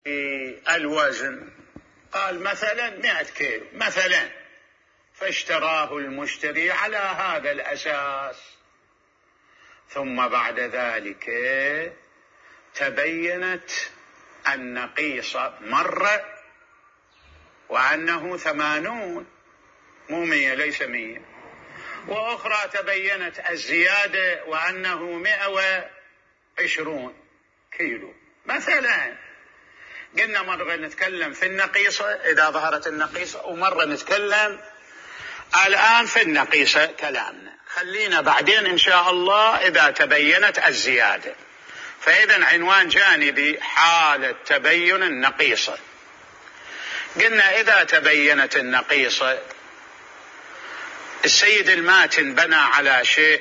الوزن، قال مثلا 100 كيلو مثلا، فاشتراه المشتري على هذا الأساس، ثم بعد ذلك تبينت النقيصة مرة وأنه 80 مو 100 ليس 100، وأخرى تبينت الزيادة وأنه 120 كيلو مثلا. قلنا مرة نتكلم في النقيصة إذا ظهرت النقيصة، ومرة نتكلم الآن في النقيصة كلامنا، خلينا بعدين إن شاء الله إذا تبينت الزيادة. فإذا عنوان جانبي حالة تبين النقيصة. قلنا إذا تبينت النقيصة، السيد الماتن بنى على شيء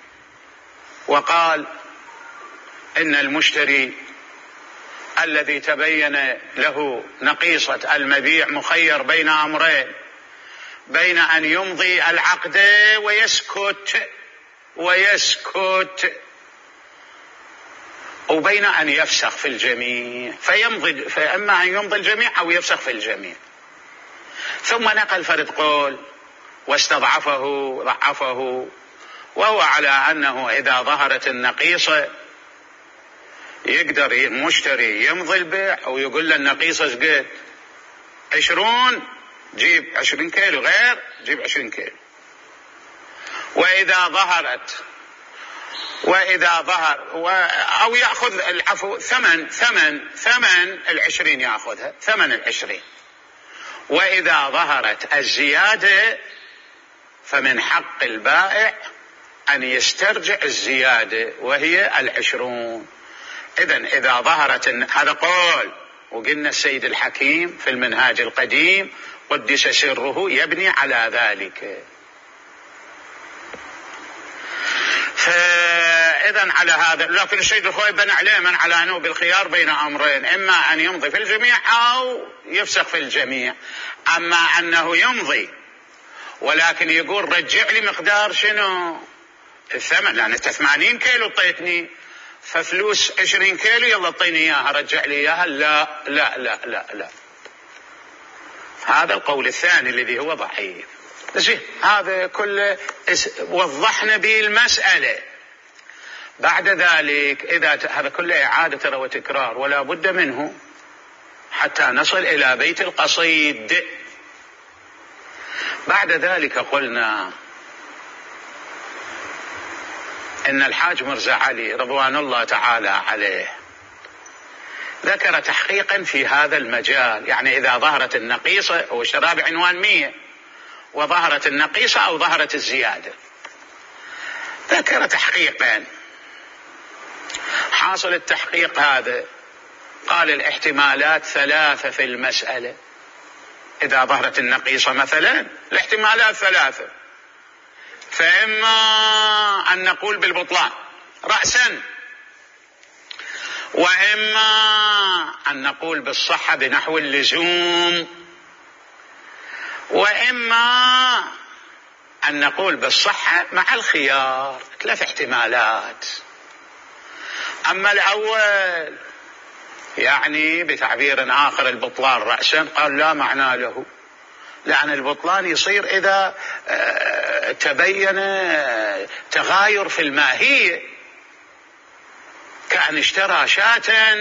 وقال إن المشتري الذي تبين له نقيصة المبيع مخير بين أمرين: بين أن يمضي العقد ويسكت وبين أن يفسخ في الجميع، فإما أن يمضي الجميع أو يفسخ في الجميع. ثم نقل فرد قول ضعفه، وهو على أنه إذا ظهرت النقيصة يقدر المشتري يمضي البيع أو يقول له النقيصة قد 20 جيب 20 كيلو، غير جيب 20 كيلو. وإذا ظهر أو يأخذ العفو ثمن 20 يأخذها ثمن 20. وإذا ظهرت الزيادة فمن حق البائع أن يسترجع الزيادة وهي 20. إذا ظهرت هذا قول، وقلنا السيد الحكيم في المنهاج القديم قدس سره يبني على ذلك. فإذا على هذا، لكن السيد الخوي بنى عليه من على أنه بالخيار بين أمرين: إما أن يمضي في الجميع أو يفسخ في الجميع. أما أنه يمضي ولكن يقول رجع لي مقدار شنو الثمن، لأن 80 كيلو اعطيتني، ففلوس 20 كيلو يلا اعطيني اياها، رجع لي اياها، لا لا لا لا لا. هذا القول الثاني الذي هو ضعيف. هذا كله وضحنا به المسألة. بعد ذلك هذا كله إعادة وتكرار ولا بد منه حتى نصل إلى بيت القصيد. بعد ذلك قلنا إن الحاج مرزا علي رضوان الله تعالى عليه ذكر تحقيقا في هذا المجال، يعني إذا ظهرت النقيصة، هو اشترى بعنوان 100 وظهرت النقيصة أو ظهرت الزيادة، ذكر تحقيقا. حاصل التحقيق هذا قال الاحتمالات 3 في المسألة. إذا ظهرت النقيصة مثلا الاحتمالات 3، فإما أن نقول بالبطلان رأسا، وإما أن نقول بالصحة بنحو اللزوم، وإما أن نقول بالصحة مع الخيار. 3 احتمالات. أما الأول يعني بتعبير آخر البطلان رأسا، قال لا معنى له، لأن البطلان يصير إذا تبين تغاير في الماهية، كأن اشترى شاة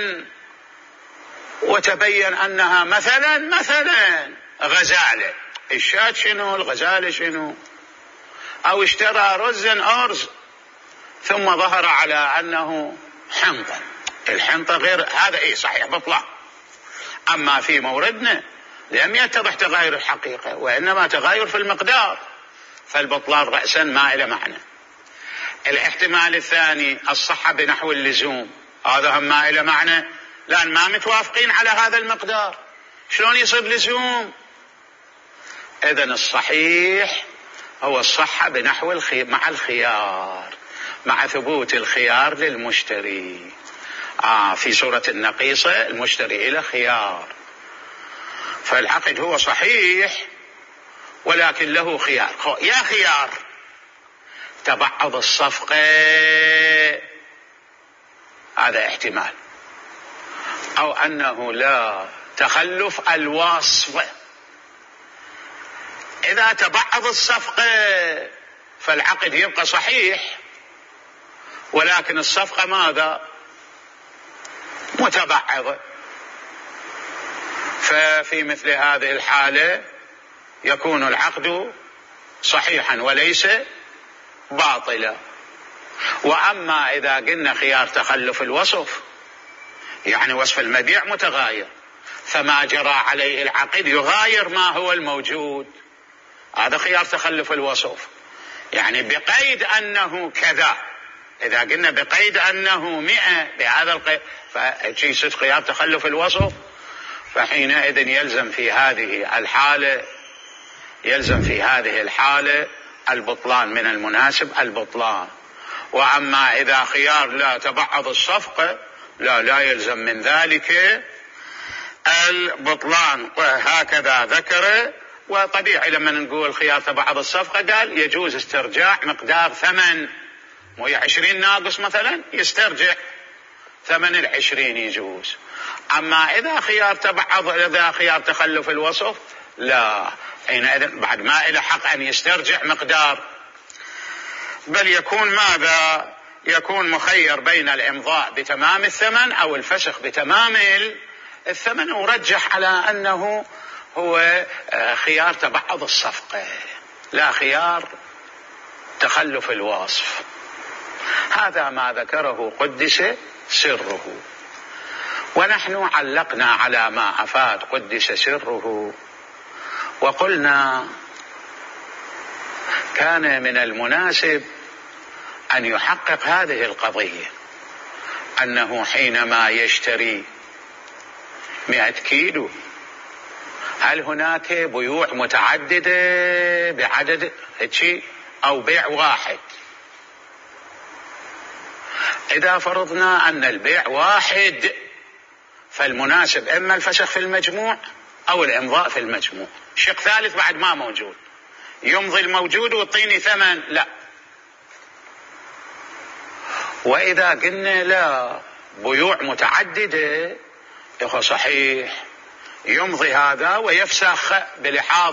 وتبين أنها مثلا غزالة، الشاة شنو الغزالة شنو، أو اشترى رزا أرز ثم ظهر على أنه حنطة، الحنطة غير هذا صحيح بطلان. أما في موردنا لم يتضح تغاير الحقيقة وإنما تغاير في المقدار، فالبطلان رأسا ما إلى معنى. الاحتمال الثاني الصحة بنحو اللزوم، هذا هم ما إلى معنى، لأن ما متوافقين على هذا المقدار، شلون يصير لزوم؟ إذن الصحيح هو الصحة بنحو مع الخيار، مع ثبوت الخيار للمشتري. في سورة النقيصة المشتري إلى خيار، فالعقد هو صحيح ولكن له خيار. يا خيار تبعض الصفقة، هذا احتمال، أو أنه لا تخلف الوصف. إذا تبعض الصفقة فالعقد يبقى صحيح، ولكن الصفقة ماذا؟ متبعضة. ففي مثل هذه الحالة يكون العقد صحيحا وليس باطلا. وأما إذا قلنا خيار تخلف الوصف، يعني وصف المبيع متغاير، فما جرى عليه العقد يغاير ما هو الموجود، هذا خيار تخلف الوصف، يعني بقيد أنه كذا. إذا قلنا بقيد أنه 100 بهذا القيد فجيسة خيار تخلف الوصف، فحينئذ يلزم في هذه الحالة البطلان من المناسب البطلان. وأما إذا خيار لا تبعض الصفقة لا يلزم من ذلك البطلان. وهكذا ذكر. وطبيعي لما نقول خيار تبعض الصفقة قال يجوز استرجاع مقدار ثمن، مو 20 ناقص مثلا يسترجع ثمن 20 يجوز. أما إذا خيار تخلف الوصف لا، حينئذ بعد ما إلى حق أن يسترجع مقدار، بل يكون ماذا؟ يكون مخير بين الإمضاء بتمام الثمن أو الفسخ بتمام الثمن، ورجح على أنه هو خيار تبعض الصفقة لا خيار تخلف الوصف. هذا ما ذكره قدس سره. ونحن علقنا على ما أفاد قدس سره وقلنا كان من المناسب أن يحقق هذه القضية، أنه حينما يشتري 100 كيلو هل هناك بيوع متعددة بعدد هيك أو بيع واحد؟ إذا فرضنا أن البيع واحد فالمناسب إما الفسخ في المجموع أو الإمضاء في المجموع. شق ثالث بعد ما موجود، يمضي الموجود ويعطيني ثمن، لا. وإذا قلنا لا بيوع متعددة يقول صحيح يمضي هذا ويفسخ بلحاظ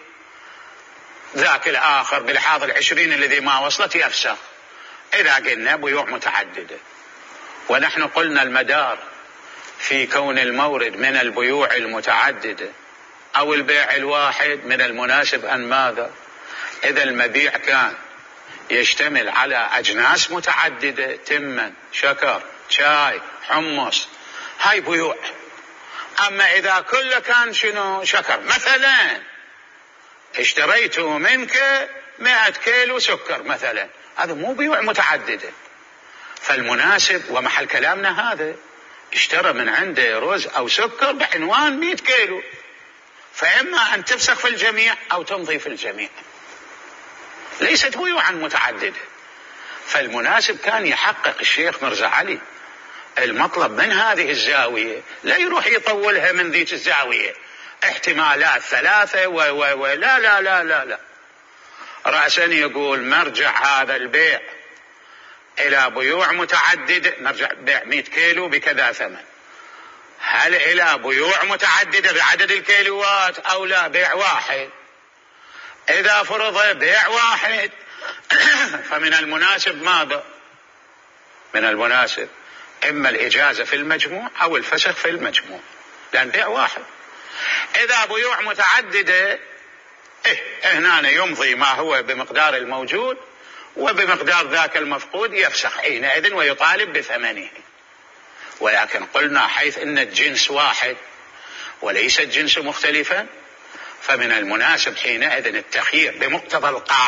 ذاك الآخر، بلحاظ 20 الذي ما وصلت يفسخ. إذا قلنا بيوع متعددة، ونحن قلنا المدار في كون المورد من البيوع المتعددة أو البيع الواحد من المناسب أن ماذا؟ إذا المبيع كان يشتمل على أجناس متعددة، تمن، شكر، شاي، حمص، هاي بيوع. أما إذا كله كان شنو؟ شكر مثلا، اشتريت منك 100 كيلو سكر مثلا، هذا مو بيوع متعددة. فالمناسب ومحل كلامنا هذا اشترى من عنده رز أو سكر بعنوان 100 كيلو، فإما أن تفسخ في الجميع أو تمضي في الجميع، ليست بيوعا متعددة. فالمناسب كان يحقق الشيخ مرزا علي المطلب من هذه الزاوية، لا يروح يطولها من ذيك الزاوية احتمالات 3 لا لا لا لا لا، رأسا يقول مرجع هذا البيع إلى بيوع متعددة، نرجع بيع 100 كيلو بكذا ثمن، هل إلى بيوع متعددة بعدد الكيلوات أو لا بيع واحد؟ إذا فرض بيع واحد فمن المناسب ماذا؟ من المناسب إما الإجازة في المجموع أو الفسخ في المجموع، لأن بيع واحد. إذا بيوع متعددة هنا يمضي ما هو بمقدار الموجود وبمقدار ذاك المفقود يفسخ حينئذ ويطالب بثمنه. ولكن قلنا حيث إن الجنس واحد وليس الجنس مختلفا، فمن المناسب حينئذ التخيير بمقتضى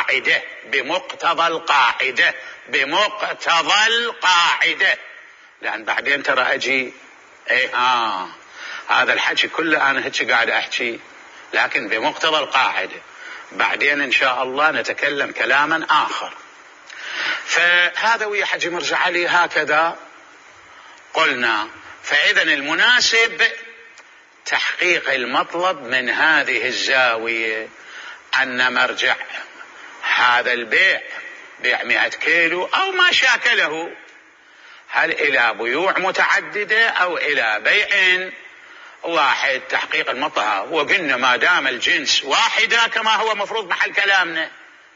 القاعدة، لأن بعدين ترى أجي هذا الحكي كله أنا هيك قاعد أحكي، لكن بمقتضى القاعدة بعدين إن شاء الله نتكلم كلاما آخر. فهذا ويا حجي مرزا علي هكذا قلنا. فإذا المناسب تحقيق المطلب من هذه الزاوية، أن مرجع هذا البيع بيع 100 كيلو أو ما شاكله هل إلى بيوع متعددة أو إلى بيع واحد تحقيق المطلع؟ وقلنا ما دام الجنس واحدة كما هو مفروض محل كلامنا،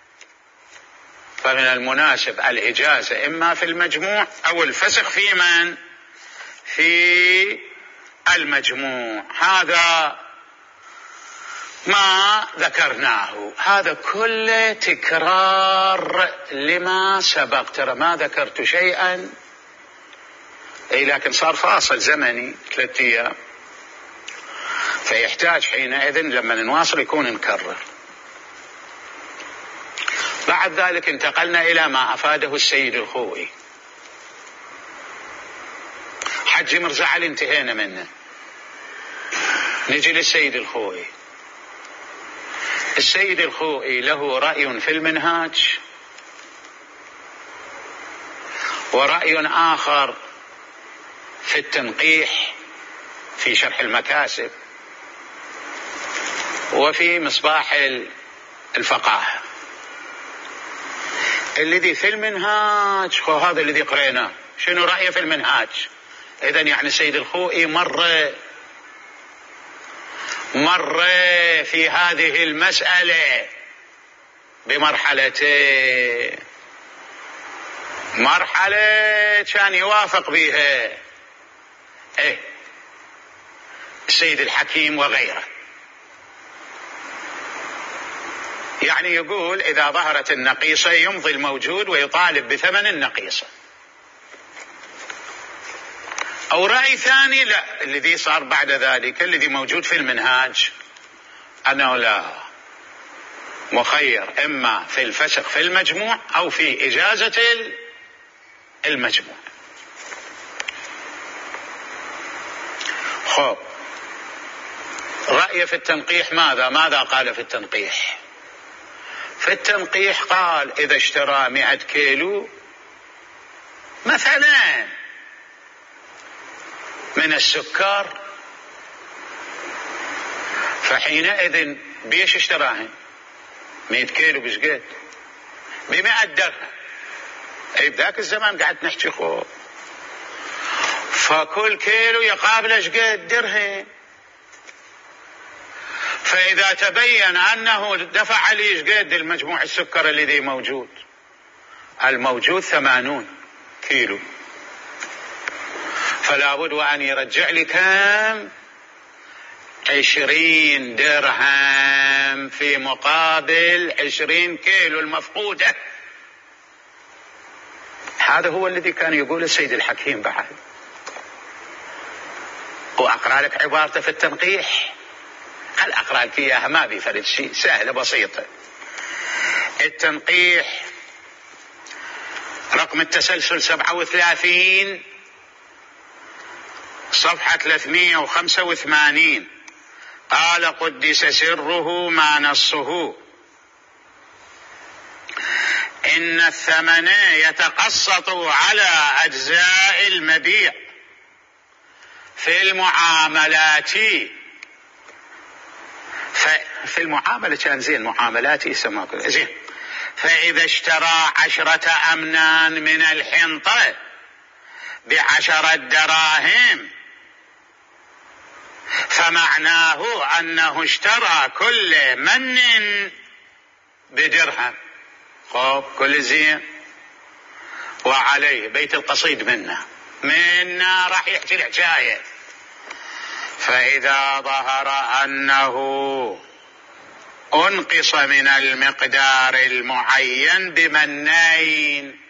فمن المناسب الإجازة إما في المجموع أو الفسخ في من؟ في المجموع. هذا ما ذكرناه، هذا كله تكرار لما سبق. ترى ما ذكرت شيئا، لكن صار فاصل زمني 3 أيام، فيحتاج حينئذ لما نواصل يكون نكرر. بعد ذلك انتقلنا إلى ما أفاده السيد الخوئي. حج مرزعل انتهينا منه، نجي للسيد الخوئي. السيد الخوئي له رأي في المنهاج ورأي آخر في التنقيح في شرح المكاسب وفي مصباح الفقاهة. الذي في المنهاج هو هذا الذي قرأناه. شنو رأيه في المنهاج؟ إذن يعني السيد الخوئي مر في هذه المسألة بمرحلتين. مرحلة كان يوافق بها السيد الحكيم وغيره، يعني يقول إذا ظهرت النقيصة يمضي الموجود ويطالب بثمن النقيصة. أو رأي ثاني لا، الذي صار بعد ذلك الذي موجود في المنهاج أنه لا، مخير إما في الفسخ في المجموع أو في إجازة المجموع. خب رأي في التنقيح ماذا قال في التنقيح؟ في التنقيح قال إذا اشترى 100 كيلو مثلا من السكر، فحينئذ بيش اشتراهن 100 كيلو بشقد؟ ب100 درهم. اي بذاك الزمان قاعد نحكي خو، فكل كيلو يقابل شقد؟ درهم. فإذا تبين أنه دفع عليه شقد المجموع السكر الذي موجود، الموجود 80 كيلو، فلا بد وأن يرجع لي كم؟ 20 درهم في مقابل 20 كيلو المفقودة. هذا هو الذي كان يقول السيد الحكيم بعد. وأقرأ لك عبارته في التنقيح، هل أقرأ لك إياها؟ ما بيفرد شيء، سهلة بسيطة. التنقيح رقم التسلسل 37 صفحة 385. قال قدس سره ما نصه إن الثمن يتقسط على أجزاء المبيع في المعاملات. في المعاملة كان زين، معاملات يسمى زين. فإذا اشترى 10 أمنان من الحنطة ب10 دراهم فمعناه أنه اشترى كل من بدرهم. خب كل زين. وعليه بيت القصيد منا راح يحكي الحكاية. فإذا ظهر أنه أنقص من المقدار المعين بمنين.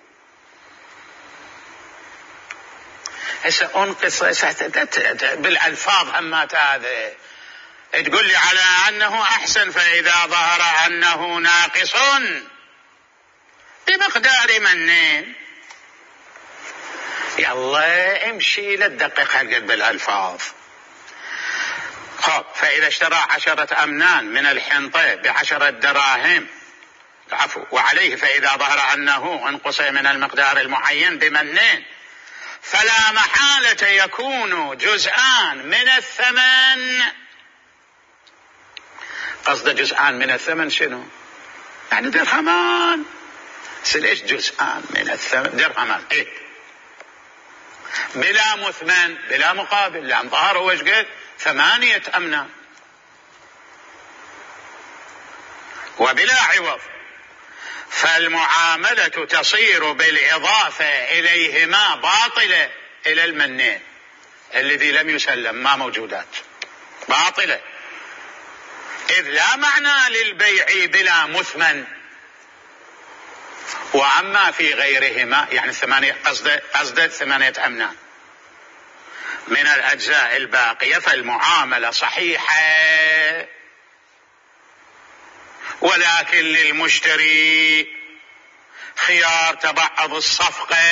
هسه أنقص بالألفاظ همات هذا تقول لي على أنه أحسن. فإذا ظهر أنه ناقص بمقدار منين، يلا امشي للدقيق هالقد بالألفاظ. خب فإذا اشترى 10 أمنان من الحنطة ب10 دراهم وعليه فإذا ظهر أنه انقص من المقدار المعين بمنين فلا محالة يكون جزءان من الثمن. قصد جزءان من الثمن شنو؟ يعني درهمان. ليش جزءان من الثمن؟ درهمان. بلا مثمن بلا مقابل، لأن ظهر هو ايش قال 8 أمنان وبلا عوض، فالمعاملة تصير بالإضافة إليهما باطلة إلى المنين الذي لم يسلم ما موجودات، باطلة، إذ لا معنى للبيع بلا مثمن. وأما في غيرهما يعني 8 قصد 8 أمنان من الأجزاء الباقية فالمعاملة صحيحة، ولكن للمشتري خيار تبعض الصفقة،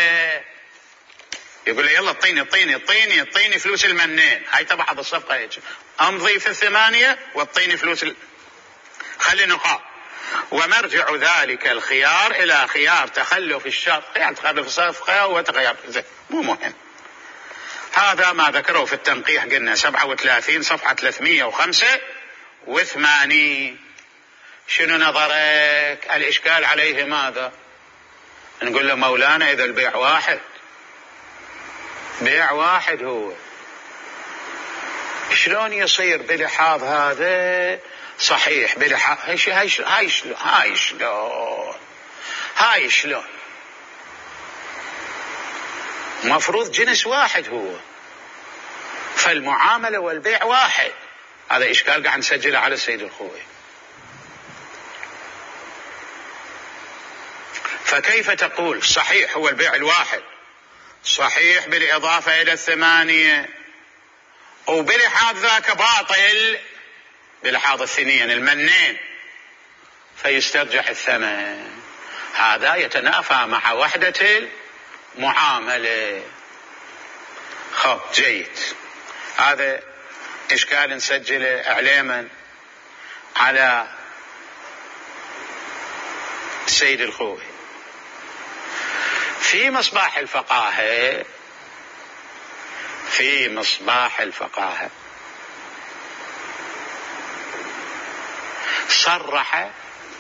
يقول له يلا اعطيني فلوس المنين، هاي تبعض الصفقة هيك، امضي في 8 واعطيني فلوس خلي نقاط، ومرجع ذلك الخيار إلى خيار تخلف الشرط، يعني تخلف الصفقة وتغير مو مهم. هذا ما ذكره في التنقيح، قلنا 37 صفحة 385. شنو نظرك؟ الإشكال عليه ماذا؟ نقول له مولانا إذا البيع واحد، بيع واحد هو، شلون يصير بلحاظ هذا صحيح بلحاظ هاي شلون مفروض جنس واحد هو، فالمعاملة والبيع واحد. هذا إشكال قاعد نسجله على السيد الخوئي. فكيف تقول صحيح هو البيع الواحد، صحيح بالإضافة إلى 8، وبلحاظ ذاك باطل بلحاظ الثنين المنين فيسترجح الثمن؟ هذا يتنافى مع وحدة المعاملة. خب جيد، هذا إشكال نسجله إعلاما على السيد الخوئي. في مصباح الفقاهة صرح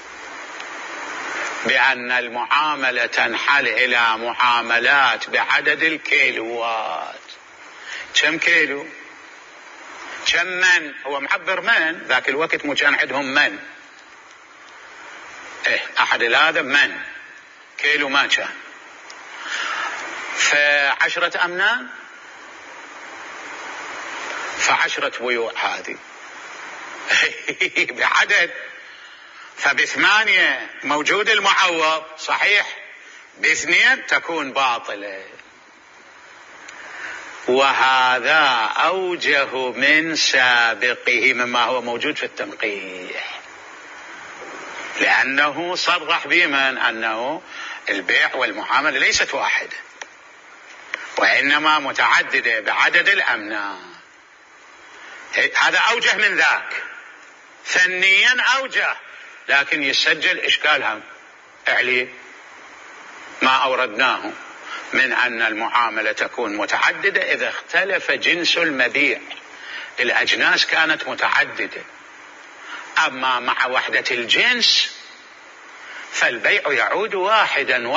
بأن المعاملة تنحل إلى معاملات بعدد الكيلوات. كم كيلو؟ كم من؟ هو معبر من ذاك الوقت، مو كان عندهم من أحد هذا من كيلو ما كان، ف10 أمنان، ف10 بيوع هذه بعدد، ف8 موجود المعوض صحيح، ب2 تكون باطلة. وهذا أوجه من سابقه مما هو موجود في التنقيح، لأنه صرح بمن أنه البيع والمعاملة ليست واحدة وإنما متعددة بعدد الأمنان. هذا أوجه من ذاك، ثانيا أوجه، لكن يسجل إشكال هم عليه ما أوردناه من أن المعاملة تكون متعددة إذا اختلف جنس المبيع، الأجناس كانت متعددة، أما مع وحدة الجنس فالبيع يعود واحدا.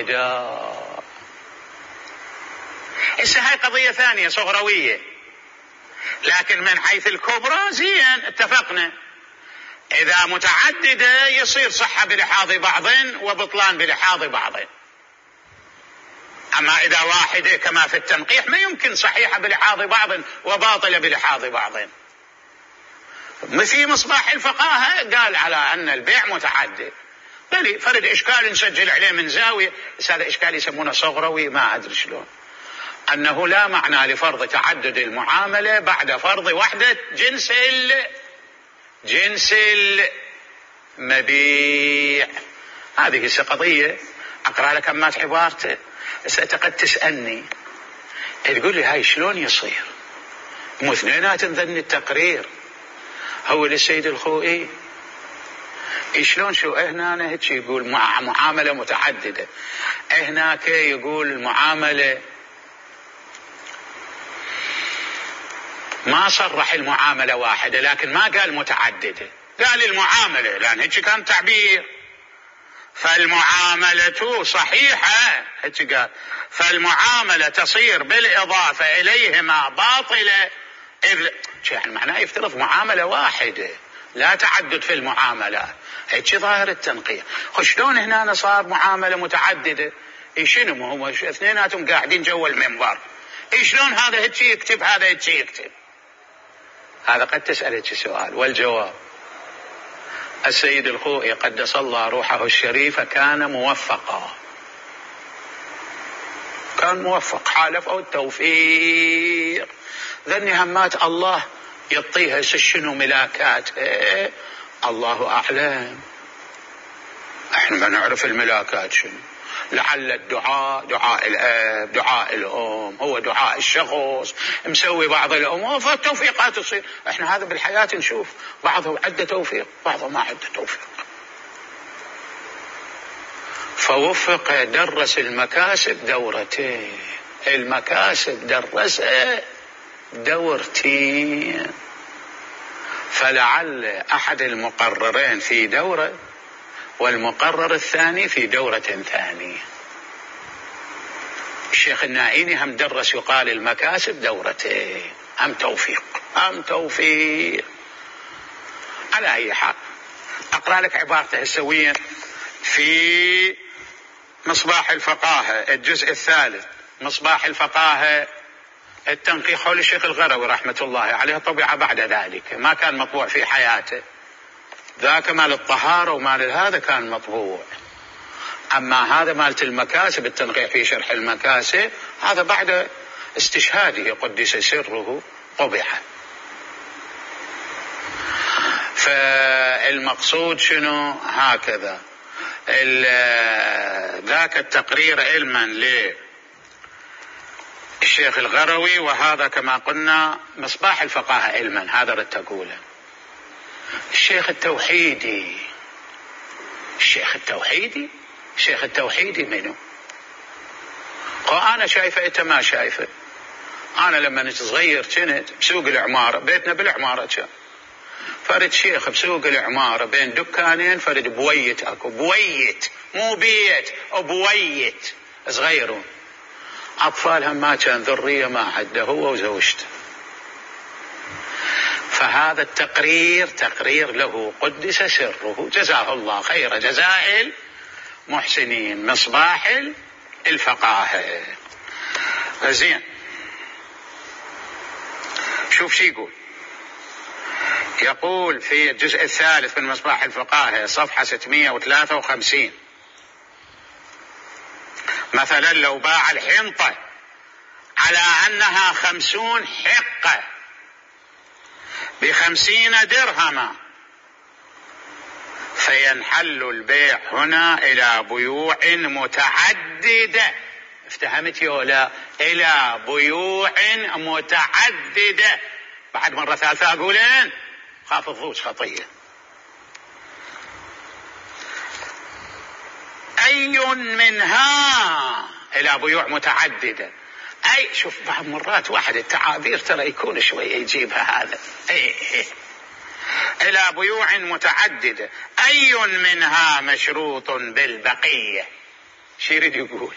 هاي قضية ثانية صغروية، لكن من حيث الكبرى زين اتفقنا، إذا متعددة يصير صحة بلحاظ بعض وبطلان بلحاظ بعض، أما إذا واحدة كما في التنقيح ما يمكن صحيحة بلحاظ بعض وباطلة بلحاظ بعض. في مصباح الفقاهة قال على أن البيع متعدد، بل فرد إشكال نسجل عليه من زاوية، هذا إشكال يسمونه صغروي ما أدري شلون، أنه لا معنى لفرض تعدد المعاملة بعد فرض وحدة جنس المبيع. هذه قضية أقرأ لك أمات عبارته، قد تسألني تقول لي هاي شلون يصير مثنينات ذن التقرير هو للسيد الخوئي، شلون شو هنا هيك يقول معاملة متعددة، هناك يقول المعاملة، ما صرح المعاملة واحدة لكن ما قال متعددة، قال المعاملة، لأن هيك كان تعبير، فالمعاملة صحيحة، قال فالمعاملة تصير بالإضافة إليهما باطلة، إذ معناه يفترض معاملة واحدة لا تعدد في المعاملات. هيك ظاهر التنقية. شلون هنا صار معاملة متعددة؟ شنو هم اثنيناتهم قاعدين جوا المنبر، شلون هذا هيك يكتب هذا هيك يكتب؟ هذا قد تسأل هيك سؤال، والجواب السيد الخوئي قدس الله روحه الشريفة كان موفقا، كان موفق، حالف أو التوفيق. ذني همات الله يعطيها شنو ملاكات، الله أعلم، احنا ما نعرف الملاكات شنو. لعل الدعاء دعاء الأب دعاء الأم هو دعاء الشخص مسوي بعض الأمور فالتوفيقات تصير. احنا هذا بالحياة نشوف بعضه عنده توفيق بعضه ما عنده توفيق. فوفق درس المكاسب دورتين، المكاسب درسها دورتين، فلعل أحد المقررين في دورة والمقرر الثاني في دورة ثانية. الشيخ النائيني هم درس يقال المكاسب دورتين، هم توفيق هم توفيق. على أي حال أقرأ لك عبارته السوية في مصباح الفقاهة الجزء الثالث، مصباح الفقاهة التنقيح حول الشيخ الغروي رحمة الله عليه، طبع بعد ذلك ما كان مطبوع في حياته، ذاك مال الطهارة ومال هذا كان مطبوع، أما هذا مالت المكاسب التنقيح في شرح المكاسب هذا بعد استشهاده قدس سره طبع. فالمقصود شنو؟ هكذا ذاك التقرير علما للشيخ الغروي، وهذا كما قلنا مصباح الفقاهة علما، هذا رد تقوله. الشيخ التوحيدي، الشيخ التوحيدي منه؟ أنا شايفه أنت ما شايفه. أنا لما صغير كنت بسوق العمارة، بيتنا بالعمارة كان، فرد شيخ بسوق العمارة بين دكانين، فرد بويت أكو، بويت مو بيت، بويت صغيرون، أطفالهم ما كان ذرية ما عنده هو وزوجته. فهذا التقرير تقرير له قدس سره جزاه الله خير جزاء المحسنين، مصباح الفقاهة. زين، شوف شي يقول في الجزء الثالث من مصباح الفقاهة صفحة 653: مثلا لو باع الحنطة على أنها 50 حقة ب50 درهما، فينحل البيع هنا إلى بيوع متعددة. افتهمت يولا؟ إلى بيوع متعددة. بعد مرة ثالثة أقولين خاف الضوج خطية. أي منها إلى بيوع متعددة، أي شوف بعض مرات واحد التعابير ترى يكون شوية يجيبها هذا. إلى بيوع متعددة، أي منها مشروط بالبقية. شو يريد يقول؟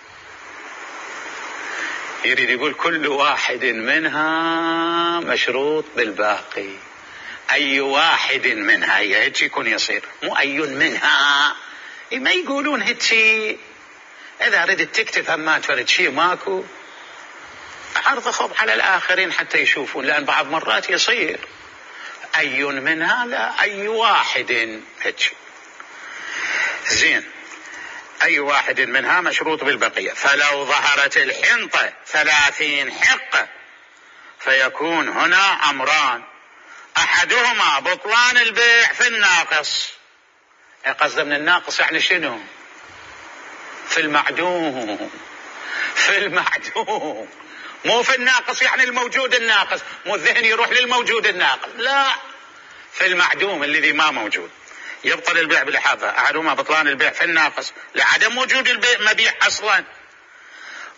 يريد يقول كل واحد منها مشروط بالباقي. أي واحد منها هيك يكون يصير، مو أي منها. ما يقولون هيك. إذا ردت تكتب هم تفرد شيء ماكو عرض خب على الآخرين حتى يشوفون، لأن بعض مرات يصير أي منها، لا أي واحد هيك. زين، أي واحد منها مشروط بالبقية. فلو ظهرت الحنطة 30 حقة فيكون هنا أمران: أحدهما بطلان البيع في الناقص. قصد من الناقص يعني شنو؟ في المعدوم، في المعدوم، مو في الناقص يعني الموجود الناقص، مو الذهن يروح للموجود الناقص، لا، في المعدوم الذي ما موجود. يبطل البيع بالإحاطة. أحدهما بطلان البيع في الناقص لعدم وجود البيع مبيع أصلا،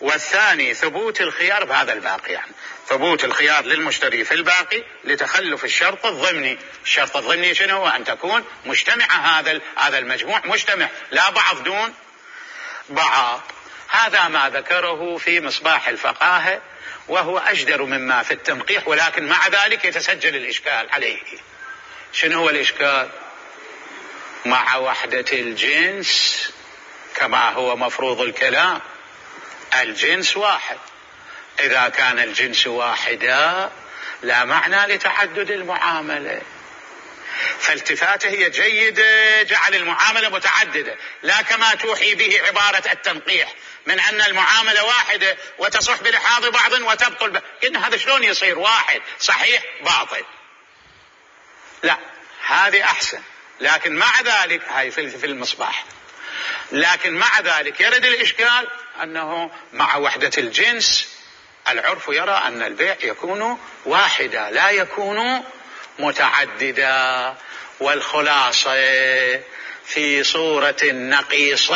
والثاني ثبوت الخيار بهذا الباقي، يعني ثبوت الخيار للمشتري في الباقي لتخلف الشرط الضمني. الشرط الضمني شنو هو؟ أن تكون مجتمعة، هذا المجموع مجتمع، لا بعض دون بعض. هذا ما ذكره في مصباح الفقاهة، وهو أجدر مما في التنقيح، ولكن مع ذلك يتسجل الإشكال عليه. شنو هو الإشكال؟ مع وحدة الجنس كما هو مفروض الكلام، الجنس واحد. إذا كان الجنس واحدا لا معنى لتعدد المعاملة، فالتفاته هي جيدة جعل المعاملة متعددة، لا كما توحي به عبارة التنقيح من أن المعاملة واحدة وتصح بلحاظ بعض وتبطل إن هذا شلون يصير واحد صحيح باطل؟ لا، هذه أحسن. لكن مع ذلك هاي في المصباح، لكن مع ذلك يرد الإشكال أنه مع وحدة الجنس العرف يرى أن البيع يكون واحدا لا يكون متعددا. والخلاصة في صورة نقيصة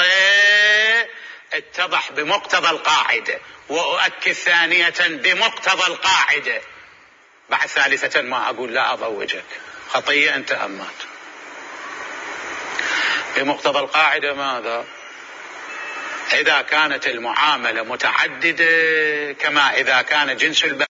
اتضح بمقتضى القاعدة، وأؤكد ثانية بمقتضى القاعدة. بعد ثالثة ما أقول لا أضوجك، خطية أنت أمات. بمقتضى القاعدة ماذا؟ إذا كانت المعاملة متعددة كما إذا كان جنس